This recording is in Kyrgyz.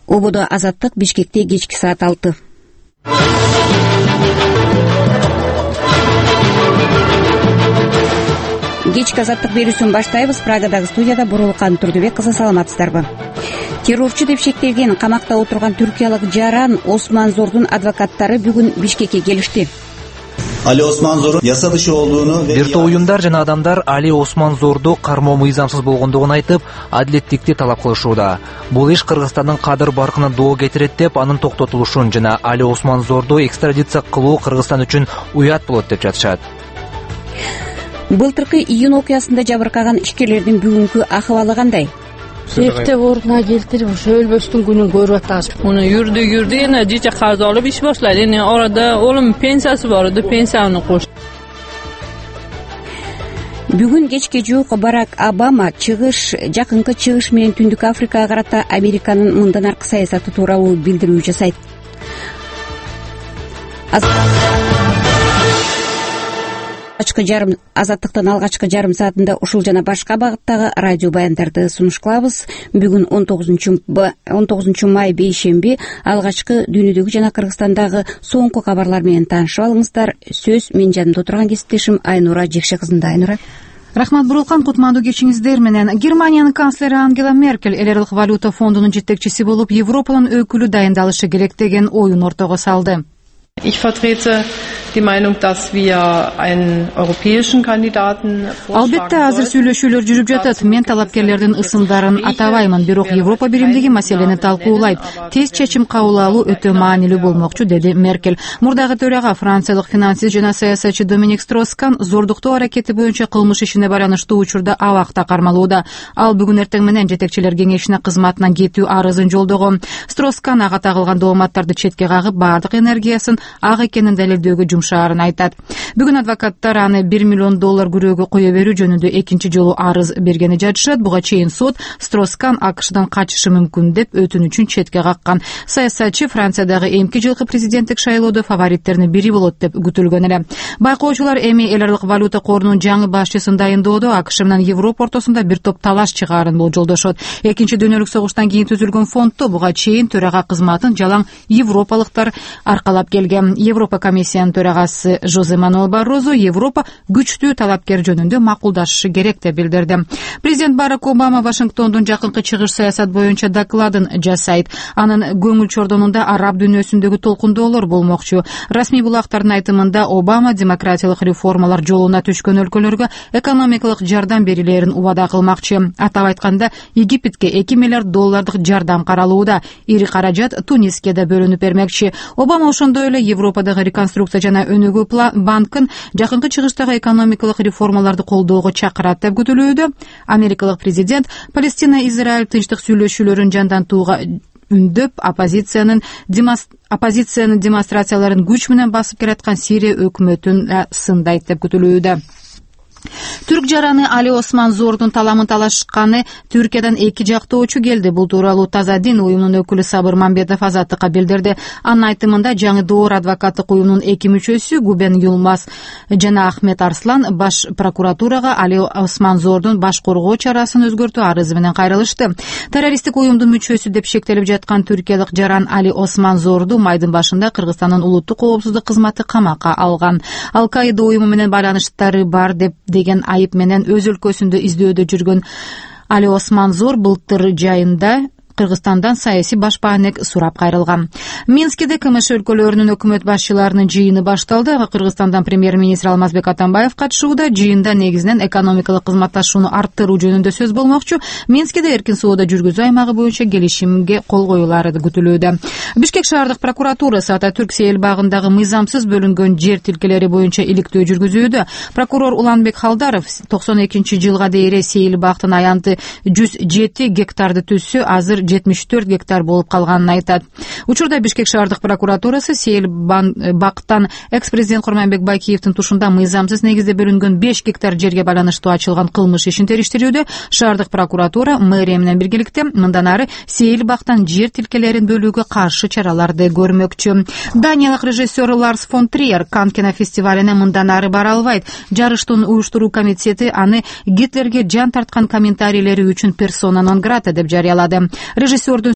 Ободо Азаттык, Бишкекте кечки саат 6. Кечки Азаттык берүүсүн баштайбыз. Прагадагы студияда Бурулкан Турдубек кызы, саламатсыздарбы? Террорчу деп шектелген камакта отурган түркиялык жаран Осман Зордун адвокаттары бүгүн Бишкекке келишти. Ali Osman Zor'un yasa dışı olduğunu ve биртоо уюмдар жана адамдар Али Осман Зорду кармоо мыйзамсыз болгондугун айтып, адилеттикти талап кылышууда. Бул иш Кыргызстандын кадыр баркына доо кетирет деп, анын токтотулушун жана Али Осман Зорду экстрадиция кылуу Кыргызстан үчүн уят болот деп жатышат. Былтыркы июнь окуясында жабыркаган ишкерлердин бүгүнкү акыбалы кандай? Эптеп ордуна келтирип, ошо өлбөстүн күнүн көрүп атабыз. Муну юрду эне жече карз алып иш башлайды. Эне арада олум пенсиясы бар эди, пенсияны кош. Бүгүн кечке жуук Барак Обама жакынкы чыгыш менен Түндүк Африкага карата Американын мындан аркы саясаты тууралуу билдирүү жасайт. Азаттыктын алгачкы жарым саатында ушул жана башка багыттагы радио баяндарды сунуш кылабыз. Бүгүн 19 май бейшемби. Алгачкы дүйнөдөгү жана Кыргызстандагы соңку кабарлар менен таанышып алыңыздар. Сөз мен жанымда отурган кесиптешим Айнура Жекше кызында. Айнура. Рахмат, Бурулкан, кутмандуу кечиңиздер менен. Германиянын канцлери Ангела Меркель эл аралык валюта фондунун жетекчиси болуп Европанын өкүлү дайындалышы керек деген оюн ортого салды. Ich vertrete die Meinung, dass wir einen europäischen Kandidaten Албетте азыр сүйлөшүүлөр жүрүп жатат. Мен талапкерлердин ысымдарын атабаймын, бирок Европа биримдиги маселени талкуулайт. Тез чечим кабыл алуу өтө маанилүү болмокчу, деди Меркель. Мурдагы төрага франциялык финансист жана саясатчы Доминик Строскан зордуктоо аракети боюнча кылмыш ишине байланыштуу учурда абакта кармалууда. Ал бүгүн эртең менен жетекчилер кеңешине кызматынан кетүү арызын жолдогон. Строскан ага тагылган дооматтарды четке кагып, бардык энергиясын ак экенин далилдөөгө жумшаарын айтат. Бүгүн адвокаттар аны $1 миллион күрөөгө кое берүү жөнүндө экинчи жолу арыз бергени жатышат. Буга чейин сот Строскан АКШдан качышы мүмкүн деп өтүнүчүн четке каккан. Саясатчы Франциядагы эмки жылкы президенттик шайлоодо фавориттердин бири болот деп күтүлгөн эле. Байкоочулар эми эл аралык валюта корунун жаңы башчысын дайындоодо АКШ менен Европа ортосунда бир топ талаш чыгаарын болжолдошот. Экинчи дүйнөлүк согуштан кийин түзүлгөн фонддо буга чейин төрага кызматын жалаң европалыктар аркалап келген. Европа комиссиянын төрагасы Жозе Мануэл Баррозо Европа күчтүү талапкер жөнүндө макулдашышы керек деп билдирди. Президент Барак Обама Вашингтондун жакынкы чыгыш саясат боюнча докладын жасайт. Анын көңүл чордонунда араб дүйнөсүндөгү толкундоолор болмокчу. Расмий булактардын айтымында Обама демократиялык реформалар жолуна түшкөн өлкөлөргө экономикалык жардам берилерин убада кылмакчы. Атап айтканда, Египетке $2 миллиард жардам каралууда. Ири каражат Туниске да бөлүнүп бермекчи. Обама ошондой эле Европадагы реконструкция жана өнүгүү банкын жакынкы чыгыштагы экономикалык реформаларды колдоого чакырат деп күтүлүүдө. Америкалык президент Палестина-Израиль тынчтык сүйлөшүүлөрүн жандантууга үндөп, оппозициянын демонстрацияларын күч менен басып келаткан Сирия өкмөтүн сындайт деп күтүлүүдө. Түрк жараны Али Осман Зордун таламын талашканы Түркиядан эки жактоочу келди. Бул тууралуу Таза Дин уюмунун өкүлү Сабыр Мамбетов Азаттыкка билдирди. Анын айтымында жаңы доор адвокаттык уюмунун эки мүчөсү Губен Юлмаз жана Ахмет Арслан баш прокуратурага Али Осман Зордун баш коргоо чарасын өзгөртүү арызы менен кайрылышты. Террористтик уюмдун мүчөсү деп шектелип жаткан түркиялык жаран Али Осман Зорду майдын башында Кыргызстандын улуттук коопсуздук кызматы камакка алган. Ал-Каида уюму менен байланыштары бар деген айып менен өз өлкөсүндө издөөдө жүргөн Али Осман Зор былтыр жайында Кыргызстандан саясий башпаанек сурап кайрылган. Минскиде КМШ өлкөлөрүнүн өкмөт башчыларынын жыйыны башталды. Кыргызстандан премьер-министр Алмазбек Атамбаев катышууда. Жыйында негизинен экономикалык кызматташууну арттыруу жөнүндө сөз болмокчу. Минскиде эркин соода жүргүзүү аймагы боюнча келишимге кол коюлары күтүлүүдө. Бишкек шаардык прокуратурасы Ататүрк Сейил багындагы мыйзамсыз бөлүнгөн жер тилкелери боюнча иликтөө жүргүзүүдө. Прокурор Уланбек Халдаров 92-жылга дейин Сейил багтын аянты 107 гектарды түзсө, азыр 74 гектар болуп калганын айтат. Учурда Бишкек шаардык прокуратурасы Сейил бактан экс-президент Курманбек Байкиевдин тушунда мыйзамсыз негизде бөлүнгөн 5 гектар жерге байланыштуу ачылган кылмыш ишин териштирүүдө. Шаардык прокуратура мэрия менен биргеликте мындан ары Сейил бактан жер тилкелерин бөлүүгө каршы чараларды көрмөкчү. Даниялык режиссер Ларс фон Триер Канн кинофестивалине мындан ары бара албайт. Жарыштын уюштуруу комитети аны Гитлерге жан тарткан комментарийлери үчүн персона нон грата деп жарыялады. Режиссердун